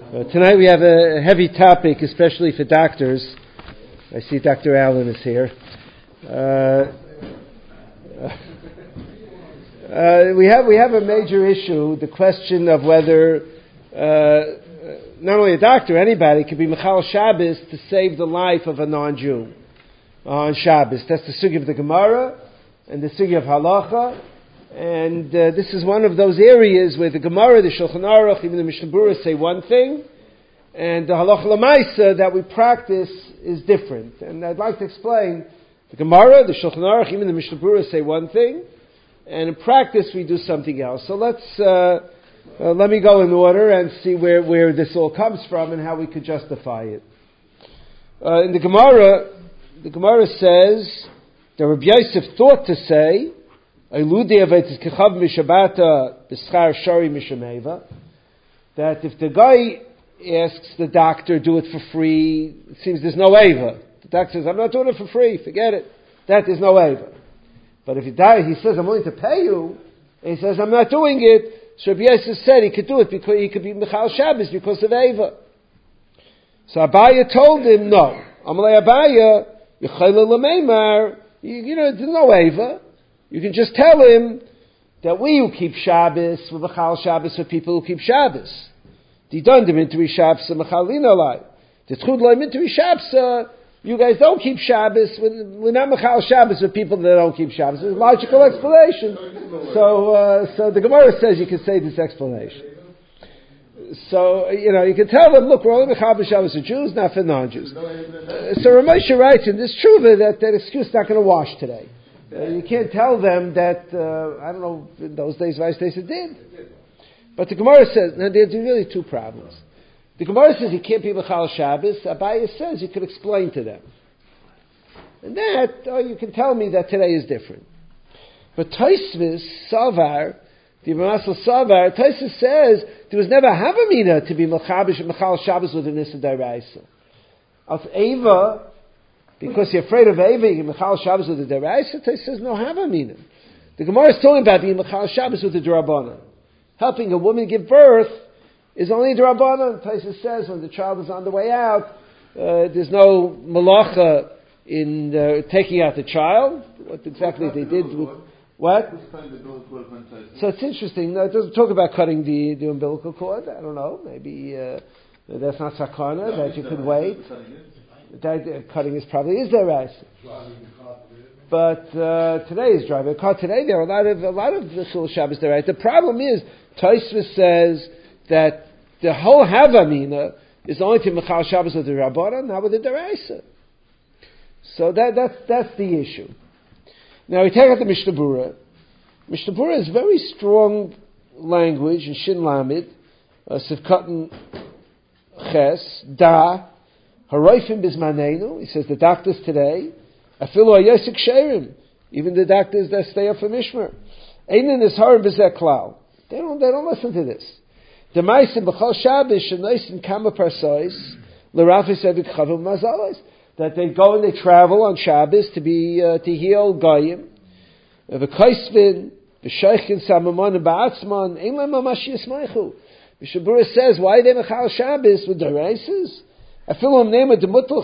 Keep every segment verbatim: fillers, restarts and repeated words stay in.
Uh, tonight we have a heavy topic, especially for doctors. I see Doctor Allen is here. Uh, uh, we have we have a major issue: the question of whether uh, not only a doctor, anybody could be Mechal Shabbos to save the life of a non-Jew on Shabbos. That's the sugi of the Gemara and the sugi of Halacha. And uh, this is one of those areas where the Gemara, the Shulchan Aruch, even the Mishnah Berurah say one thing, and the Halacha L'maisa that we practice is different. And I'd like to explain the Gemara, the Shulchan Aruch, even the Mishnah Berurah say one thing, and in practice we do something else. So let's uh, uh, let me go in order and see where, where this all comes from and how we could justify it. Uh, in the Gemara, the Gemara says that Rabbi Yosef thought to say that if the guy asks the doctor, do it for free, it seems there's no Eva. The doctor says, I'm not doing it for free, forget it. That is no Eva. But if he die, he says, I'm willing to pay you, and he says, I'm not doing it, so Rabbi Yosef said he could do it because he could be Mechal Shabbos because of Eva. So Abaya told him, no. Amalei Abaya, Yechayla L'meimar, you know, there's no Eva. You can just tell him that we who keep Shabbos, we're Mechal Shabbos for people who keep Shabbos. The Dundim into Shabbos, Mechalina Lai. The Tchud Loim into Shabbos, you guys don't keep Shabbos, we're not Mechal Shabbos for people that don't keep Shabbos. It's a logical explanation. So, uh, so the Gemara says you can say this explanation. So, you know, you can tell them, look, we're only Mechal Shabbos for Jews, not for non-Jews. Uh, so Ramosha writes in this Tshuva that that excuse is not going to wash today. Uh, you can't tell them that, uh, I don't know, in those days, Vice Stacy did. But the Gemara says, now there's really two problems. The Gemara says you can't be Mechal Shabbos. Abaya says you could explain to them. And that, oh, you can tell me that today is different. But Tosfos, Savar, the Ramasal Savar, Tosfos says there was never Havamina to be Mechal Shabbos with an Issa D'Oraisa. Of Eva, because you're afraid of Eva, you Mechal Shabbos with the Deraisa. He says no Havamina. The Gemara is talking about being Mechal Shabbos with the D'Rabbanan. Helping a woman give birth is only D'Rabbanan. Tosfos says when the child is on the way out, uh, there's no malacha in uh, taking out the child. What exactly they did with what? So it's interesting. No, it doesn't talk about cutting the, the umbilical cord. I don't know. Maybe uh, that's not sakana that you could wait. That cutting is probably is their rice, but uh, today is driving a car. Today there are a lot of a lot of the Chil Shabbos there. Right? The problem is Tosfos says that the whole Havamina is only to Mechal Shabbos with the Rabbanan, not with the Deraisa. So that that's that's the issue. Now we take out the Mishnah Berurah. Mishnah Berurah is very strong language in Shin Lamed, uh, Sivkatan Ches Da. Haroifim bismanenu, he says the doctors today, afilu ayosik sherim, even the doctors that stay up for mishmer, einin is harim b'zeh klal. They don't, they don't listen to this. The ma'asim b'chol Shabbos shenoisin kama parsois l'rafis evik chavim mazalos, that they go and they travel on Shabbos to be uh, to heal goyim. V'koisvin v'shoichin samamonim ba'atzman ein lem mamash yismaichu. Mishnah Berurah says why they mechal Shabbos with the races. Even if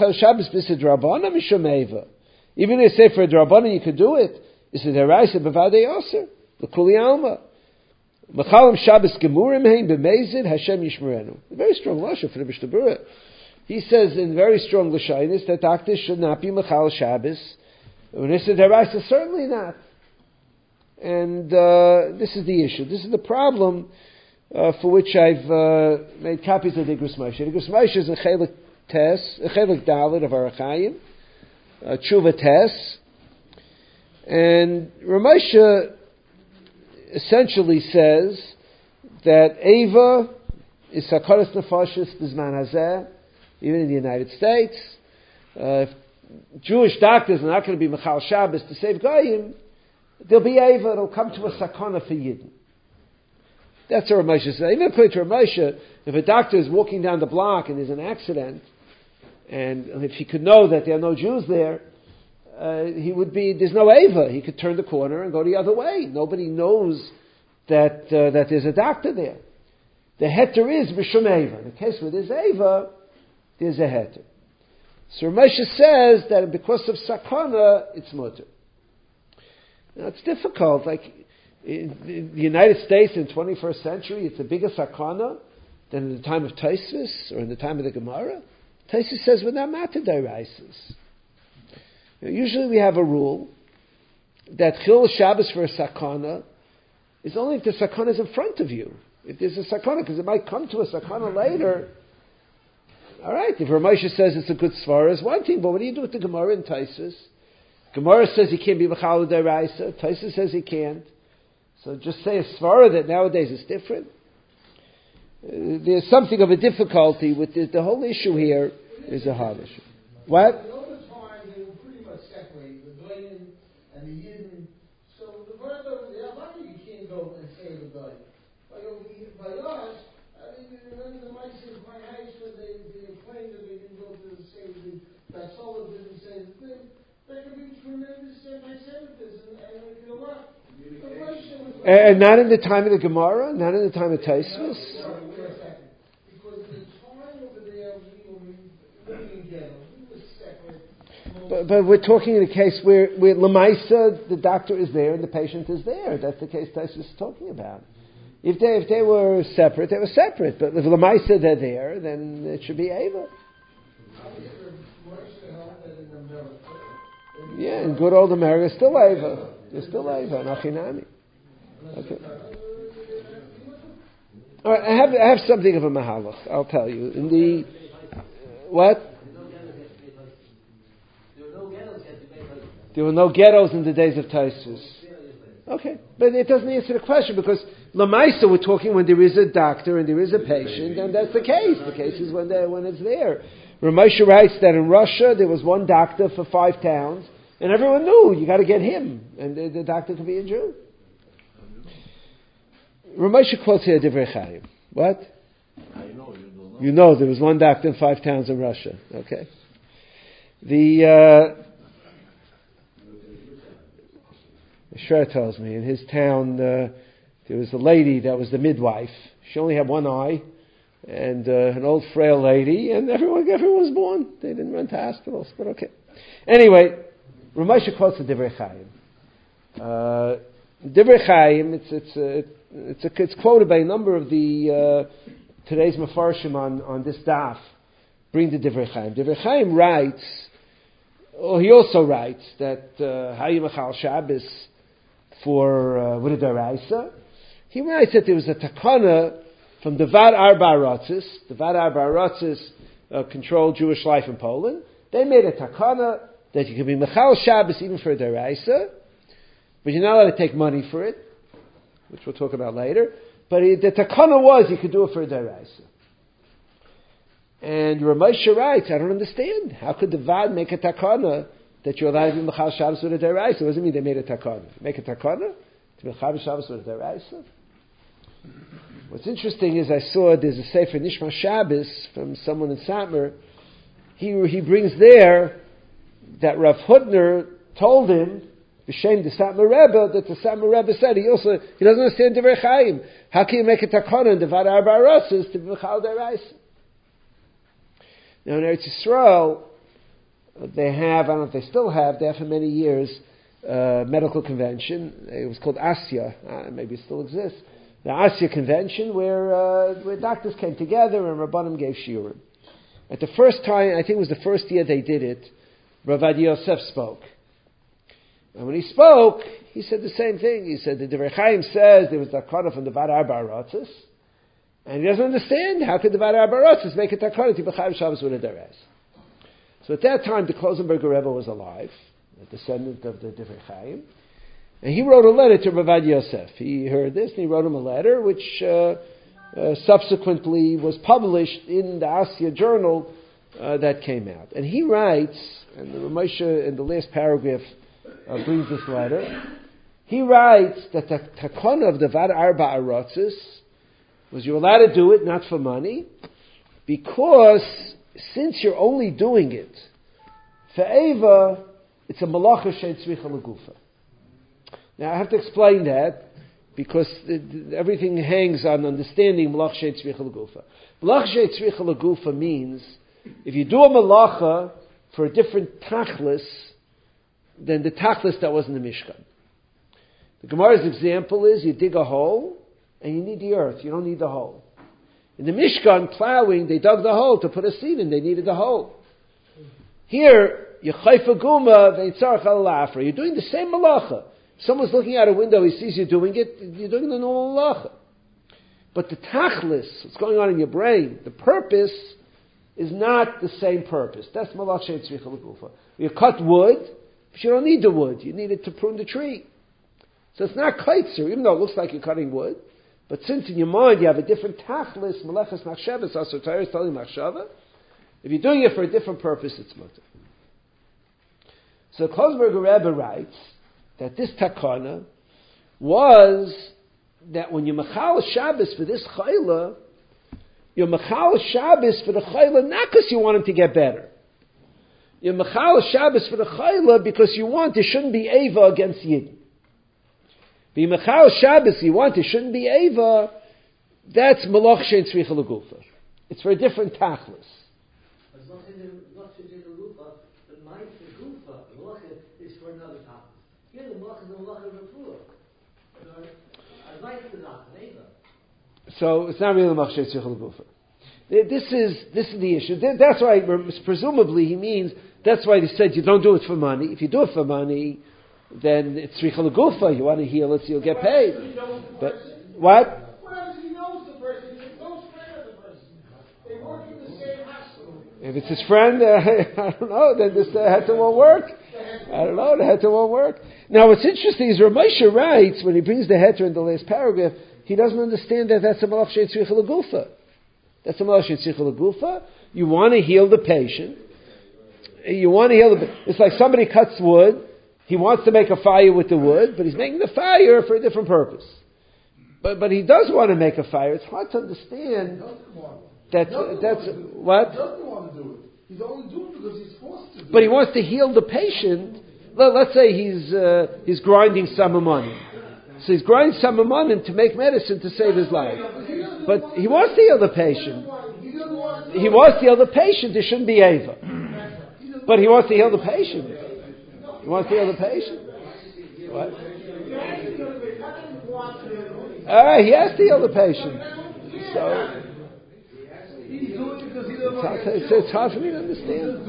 they say for a Drabbanan you could do it, it's a Deraisa b'vadei Aser, l'kuli alma. Mechalim Shabbos gemurim hein b'mezid Hashem yishmerenu. A very strong lashon for the Mishnah Berurah. He says in very strong lashonis that doctors should not be Mechal Shabbos. When it's a Deraisa, certainly not. And uh, this is the issue. This is the problem uh, for which I've uh, made copies of the Igros Moshe. The Igros Moshe is a chelik Tes, a chelik Dalit of Arachayim, Tshuva Tes, and Ramosha essentially says that Eva is Sakaras Nefashis Bizman Hazeh, even in the United States. Uh, if Jewish doctors are not going to be Mechal Shabbos to save Goyim, there'll be Eva, it'll come to a Sakana for Yidden. That's what Ramosha says. Even according to Ramosha, if a doctor is walking down the block and there's an accident, and if he could know that there are no Jews there, uh, he would be, there's no Eva. He could turn the corner and go the other way. Nobody knows that uh, that there's a doctor there. the heter is b'shum eva. In the case where there's eva, there's a heter. So Moshe says that because of sakana, it's mutter. Now it's difficult. Like in, in the United States in the twenty-first century, it's a bigger sakana than in the time of Tosfos or in the time of the Gemara. Tosfos says we're not matter d'oraisos. Usually we have a rule that chilul Shabbos for a sakana is only if the sakana is in front of you. If there's a sakana, because it might come to a sakana later. All right, if Ramosha says it's a good svara, is one thing, but what do you do with the Gemara in Tosfos? Gemara says he can't be b'chalul d'oraisa. Tosfos says he can't. So just say a svara that nowadays is different. Uh, there's something of a difficulty with the, the whole issue here is a hard issue. What? Over time, they were pretty much separated, the Goyim and the Yidden. So the word over there, why you can't go and say the Goyim? But over here, by us, I mean, remember the mice in quite nice when they, they claimed that they didn't go to the same thing, that Sola didn't say the thing. That could be tremendous anti-Semitism, and we can what? And not in the time of the Gemara, not in the time of Tosfos. Because the time over there, we were living together. We were separate. But, but we're talking in a case where, where Lamaisa, the doctor is there and the patient is there. That's the case Tosfos is talking about. If they if they were separate, they were separate. But if Lamaisa they're there, then it should be Ava. Yeah, in good old America, it's still Ava. It's still Ava, Nachinami. Okay. All right, I have I have something of a mahalach. I'll tell you. In the uh, what? There were no ghettos in the days of Tosfos. Okay, but it doesn't answer the question because Lamaisa we're talking when there is a doctor and there is a patient, and that's the case. The case is when they when it's there. Ramosha writes that in Russia there was one doctor for five towns, and everyone knew you got to get him, and the, the doctor could be a Jew. Ramosha quotes here Divrei Chaim. What? I know, you don't know. You know there was one doctor in five towns in Russia. Okay. The uh, Shrer tells me in his town uh, there was a lady that was the midwife. She only had one eye, and uh, an old frail lady, and everyone everyone was born. They didn't run to hospitals, but okay. Anyway, Ramosha quotes the Divrei Chaim. Uh, Divrei Chaim, it's it's uh, it's, a, it's quoted by a number of the uh, today's Mefarshim on, on this daf. Bring the Divrei Chaim. Divrei Chaim writes, well, he also writes that Hayim Achal Shabbos for uh, with a deraisa. He writes that there was a takana from the Vad Arba Aratzis. The Vad Arba Aratzis uh, controlled Jewish life in Poland. They made a takana that you can be Mechal Shabbos even for a deraisa, but you're not allowed to take money for it, which we'll talk about later. But it, the takana was you could do it for a deraisa. And Ramosha writes, I don't understand. How could the Vad make a takana that you're allowed to be Mechal Shabbos with a deraisa? What does it mean they made a takana? Make a takana to be Mechal Shabbos with a deraisa? What's interesting is I saw there's a Sefer Nishma Shabbos from someone in Satmar. He he brings there that Rav Hutner told him, B'Shem the Satmar Rebbe, that the Satmar Rebbe said he also he doesn't understand Divrei Chaim. How can you make a takana in the Vad Arba Aratzis to be Mechal deraisa? Now in Eretz Yisrael, they have, I don't know if they still have, they have for many years, uh, medical convention. It was called Asya, uh, maybe it still exists. The Asya convention where uh, where doctors came together and Rabbanim gave shiurim. At the first time, I think it was the first year they did it, Rav Adi Yosef spoke. And when he spoke, he said the same thing. He said the Divrei Chaim says there was the takana from the Vad Arba Aratzis, and he doesn't understand how could the Vad Arba Aratzis make a takana to B'Chaim Shabbos with a deres. So at that time, the Klosenberger Rebbe was alive, a descendant of the Divrei Chaim, and he wrote a letter to Rav Adi Yosef. He heard this, and he wrote him a letter, which uh, uh, subsequently was published in the Asya journal uh, that came out. And he writes, and the Ramosha in the last paragraph uh, brings this letter, he writes that the takana of the Vad Arba Aratzis was you're allowed to do it, not for money, because since you're only doing it for Eva, it's a malacha shein tzricha legufa. Now I have to explain that because it, everything hangs on understanding Malach Shei Tzricha L'Gufa. Malach Shei Tzricha L'Gufa means if you do a malacha for a different tachlis than the tachlis that was in the Mishkan. The Gemara's example is you dig a hole and you need the earth. You don't need the hole. In the Mishkan, plowing, they dug the hole to put a seed in. They needed the hole. Here, you chayfa guma veitzarach al lafra. You're doing the same malacha. If someone's looking out a window, he sees you doing it, you're doing the normal malacha. But the tachlis, what's going on in your brain, the purpose is not the same purpose. That's malach shei tzricha l'gufa. You cut wood, but you don't need the wood. You need it to prune the tree. So it's not kaitzer, even though it looks like you're cutting wood. But since in your mind you have a different tachlis, meleches machshavas, asur tayris tali machshava, if you're doing it for a different purpose, it's mutter. So Klosberger Rebbe writes that this takana was that when you machal Shabbos for this chayla, you're machal Shabbos for the chayla not because you want him to get better. You're machal Shabbos for the chayla because you want it shouldn't be Eva against Yidden. Be machal Shabbos you want it shouldn't be Eva. That's malach shein tzricha l'gufa. It's for a different tachlis. It's not in the not in the rupa, but my gufa malach is for another tachlis. Here the malach is the malach of refuah. I like the not Eva. So it's not really malach shein tzricha l'gufa. This is this is the issue. That's why presumably he means that's why they said you don't do it for money. If you do it for money, then it's tzricha l'gufa. You want to heal it, so you'll get paid. But what? Well, he knows the person. He's a close friend of the person. They work in the same hospital. If it's his friend, uh, I don't know. Then this uh, heter won't work. I don't know. The heter won't work. Now, what's interesting is Rav Moshe writes when he brings the heter in the last paragraph, he doesn't understand that that's a malach shein tzricha l'gufa. That's a malach shein tzricha l'gufa. You want to heal the patient. You want to heal the. It's like somebody cuts wood. He wants to make a fire with the wood, but he's making the fire for a different purpose. But but he does want to make a fire. It's hard to understand that that's what. He doesn't want to do it. He's only doing it because he's forced to do it. But he wants to heal the patient. Let, let's say he's uh, he's grinding samamonim. So he's grinding samamonim to make medicine to save his life. But he wants to heal the patient. He wants to heal the patient. There shouldn't be Eva. But he wants to heal the patient. He wants to heal the patient. What? All right, he has to heal the patient. So it's hard, to, it's, it's hard for me to understand.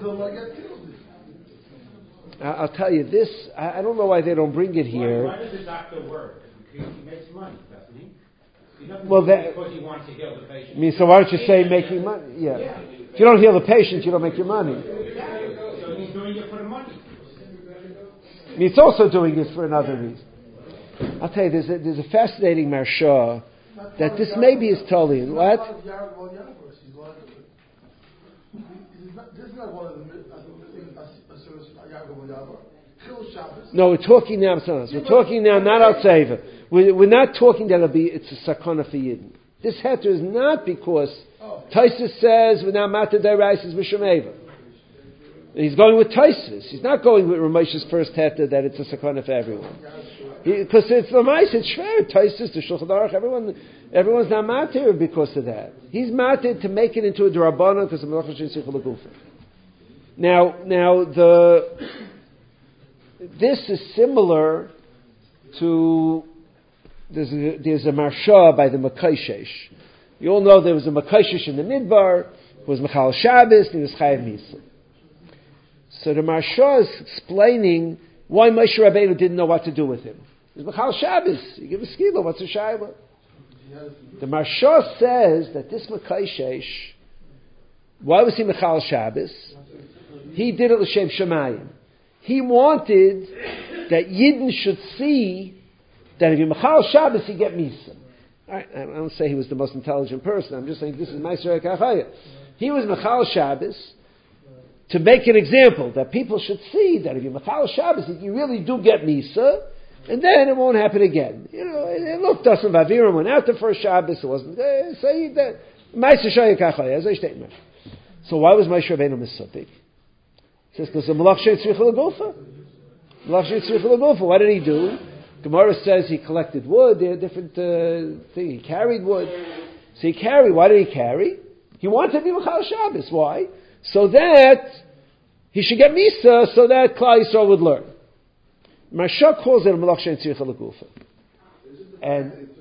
I'll tell you this. I, I don't know why they don't bring it here. Why, why does the doctor work? Because he makes money, doesn't he? He doesn't well, do that, it because he wants to heal the patient. I mean, so why don't you say making money? Yeah. yeah. If you don't heal the patient, you don't make your money. Exactly. So he's doing it for the money. I mean, it's also doing it for another reason. I'll tell you, there's a, there's a fascinating Marsha that this maybe is totally in what? No, we're talking now. We're talking now not out Seva. We're, we're not talking that it'll be it's a sakana for Yidden. This heter is not because Taisus says we're now matter dairais mishum eva. He's going with Taisus. He's not going with Ramesh's first heter that it's a sakana for everyone. Because it's the mice, it's shver, Taisus, the Shulchan Aruch, everyone, everyone's not matir because of that. He's matir to make it into a drabana because of Melach Shein Tzricha L'Gufa. Now, now the this is similar to there's a, there's a marsha by the Makayshesh. You all know there was a Makayshesh in the Midbar who was Mechal Shabbos and he was Chayav Misa. So the marsha is explaining why Moshe Rabbeinu didn't know what to do with him. He's Mechal Shabbos. You give a skila. What's a shayla? The Marsha says that this Makayshesh, why was he Mechal Shabbos? He did it l'shem Shemayim. He wanted that Yidden should see that if you Mechal Shabbos, you get Misa. I don't say he was the most intelligent person. I'm just saying this is Ma'aser Kachaya. He was Mechal Shabbos to make an example that people should see that if you Mechal Shabbos, you really do get Misa, and then it won't happen again. You know, it looked us in Vaviram went out the first Shabbos, it wasn't there. Say that Ma'aser Kachaya, as I statement. So why was Moshe Rabbeinu Misupik? It says because the Malach Shein Tzricha L'Gufa. Malach Shein Tzricha L'Gufa. What did he do? Gemara says he collected wood. There are different uh, things. He carried wood. So he carried. Why did he carry? He wanted to be Mechal Shabbos. Why? So that he should get Misa, so that Klal Yisrael would learn. Marsha calls it a Malach Shein Tzricha L'Gufa. And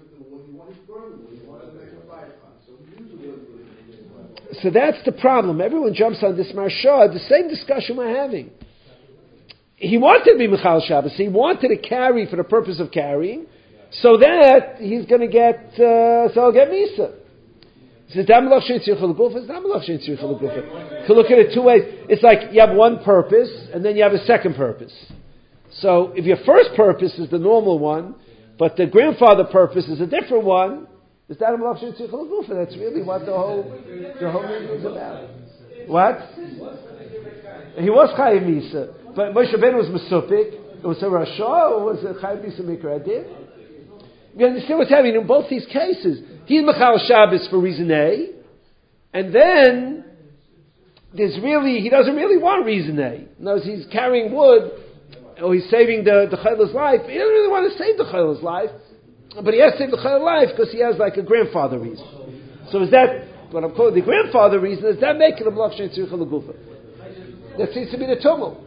so that's the problem. Everyone jumps on this Marsha, the same discussion we're having. He wanted to be Mechal Shabbos. He wanted to carry for the purpose of carrying, so that he's going to get, uh, so he'll get Misa. He says, Damalach Shein Tzricha L'Gufa. It's Damalach Shein Tzricha L'Gufa. You can look at it two ways. It's like you have one purpose, and then you have a second purpose. So if your first purpose is the normal one, but the grandfather purpose is a different one, it's Damalach Shein Tzricha L'Gufa. That's really what the whole, the whole meeting is about. What? He was Chayiv Misa. But Moshe Rabbeinu was Mesupik. It was a Rasha, or was it Chayiv Misa Mikra Adin? You understand what's happening in both these cases? He's Mechal Shabbos for reason A, and then there's really, he doesn't really want reason A. In other words, he's carrying wood, or he's saving the, the Chayla's life. He doesn't really want to save the Chayla's life, but he has to save the Chayla's life because he has like a grandfather reason. So is that, what I'm calling the grandfather reason, is that making a Malach Shein Tzricha L'Gufa? That seems to be the tumult.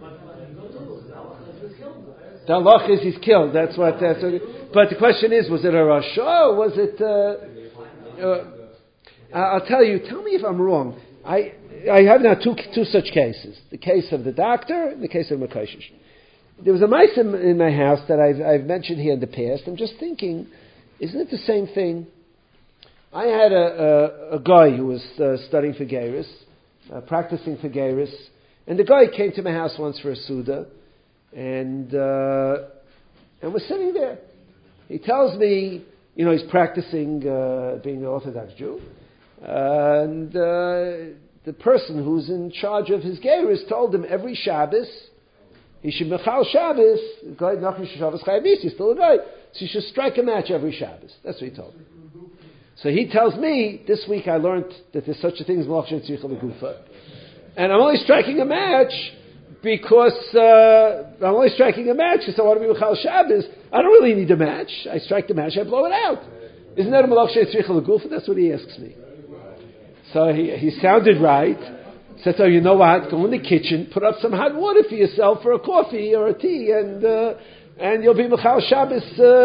The halach is he's killed. That's what. That's what, but the question is, was it a rasha or was it? Uh, uh, I'll tell you. Tell me if I'm wrong. I I have now two two such cases. The case of the doctor and the case of Mekashish. There was a mice in, in my house that I've I've mentioned here in the past. I'm just thinking, isn't it the same thing? I had a a, a guy who was uh, studying for Geiris, uh, practicing for Geiris, and the guy came to my house once for a Suda. And uh, and we're sitting there. He tells me, you know, he's practicing uh, being an Orthodox Jew, uh, and uh, the person who's in charge of his Geiris told him every Shabbos he should Mechal Shabbos. Guy Nachman Shabbos Chayav Misa, he's still a guy, so he should strike a match every Shabbos. That's what he told me. So he tells me this week I learned that there's such a thing as Malach Shein Tzricha L'Gufa, and I'm only striking a match. Because uh, I'm only striking a match because I want to be Mechal Shabbos. I don't really need a match. I strike the match, I blow it out. Isn't that a Malach Shein Tzricha L'Gufa? That's what he asks me. So he, he sounded right. Said, so you know what? Go in the kitchen, put up some hot water for yourself for a coffee or a tea, and uh, and you'll be Mechal Shabbos.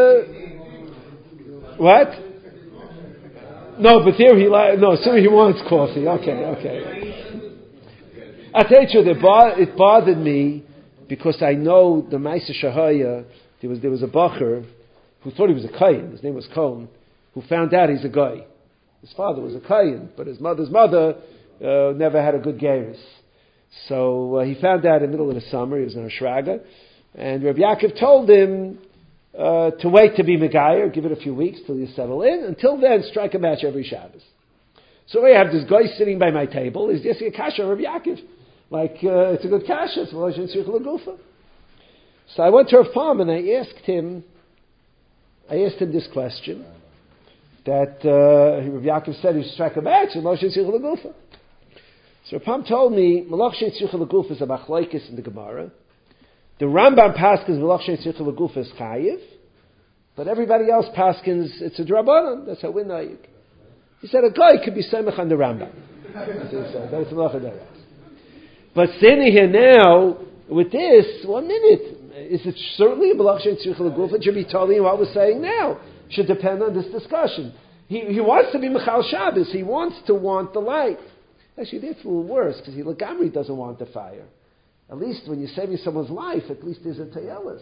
Uh, what? No, but here he li- no. So he wants coffee. Okay, okay. I tell you, the bar, it bothered me because I know the Maisa Shahaya. There was there was a bacher who thought he was a Kayin. His name was Cohen, who found out he's a guy. His father was a Kayin, but his mother's mother uh, never had a good Geiris. So uh, he found out in the middle of the summer. He was in a Shraga, and Rabbi Yaakov told him uh, to wait to be Megayer, give it a few weeks till you settle in. Until then, strike a match every Shabbos. So I have this guy sitting by my table. He's just a kasha Rabbi Yaakov. Like, uh, it's a good kasha. It's Malach Shein Tzricha L'Gufa. So I went to Rav Pam and I asked him, I asked him this question, that uh, Rabbi Yaakov said he should strike a match with Malach Shein Tzricha L'Gufa. So Rav Pam told me, Malach Shein Tzricha L'Gufa is a machlokes in the Gemara. The Rambam paskins Malach Shein Tzricha L'Gufa is chayiv, but everybody else paskins it's a drabanan. That's how we know it. He said a guy could be semech on the Rambam. That's Malach. But standing here now with this, one minute, is it certainly a Malach Shein Tzricha L'Gufa? It should be totally what we're saying now. Should depend on this discussion. He he wants to be Mechal Shabbos. He wants to want the light. Actually, that's a little worse because he Lagamri doesn't want the fire. At least when you're saving someone's life, at least there's a tayelis.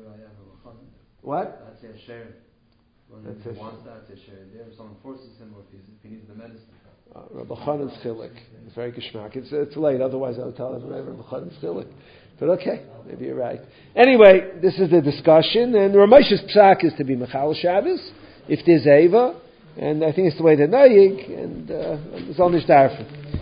What? That's a share. When he wants that, it's a share. There, if someone forces him, or if he needs the medicine. Uh, Rabbi Chanan's chilik. It's very geschmack. It's, it's late, otherwise I would tell him Rabbi Chanan's chilik. But okay, maybe you're right. Anyway, this is the discussion, and Ramesh's psak is to be Mechal Shabbos, if there's Eva, and I think it's the way they're Nayig, and uh, it's all Nishdarfin.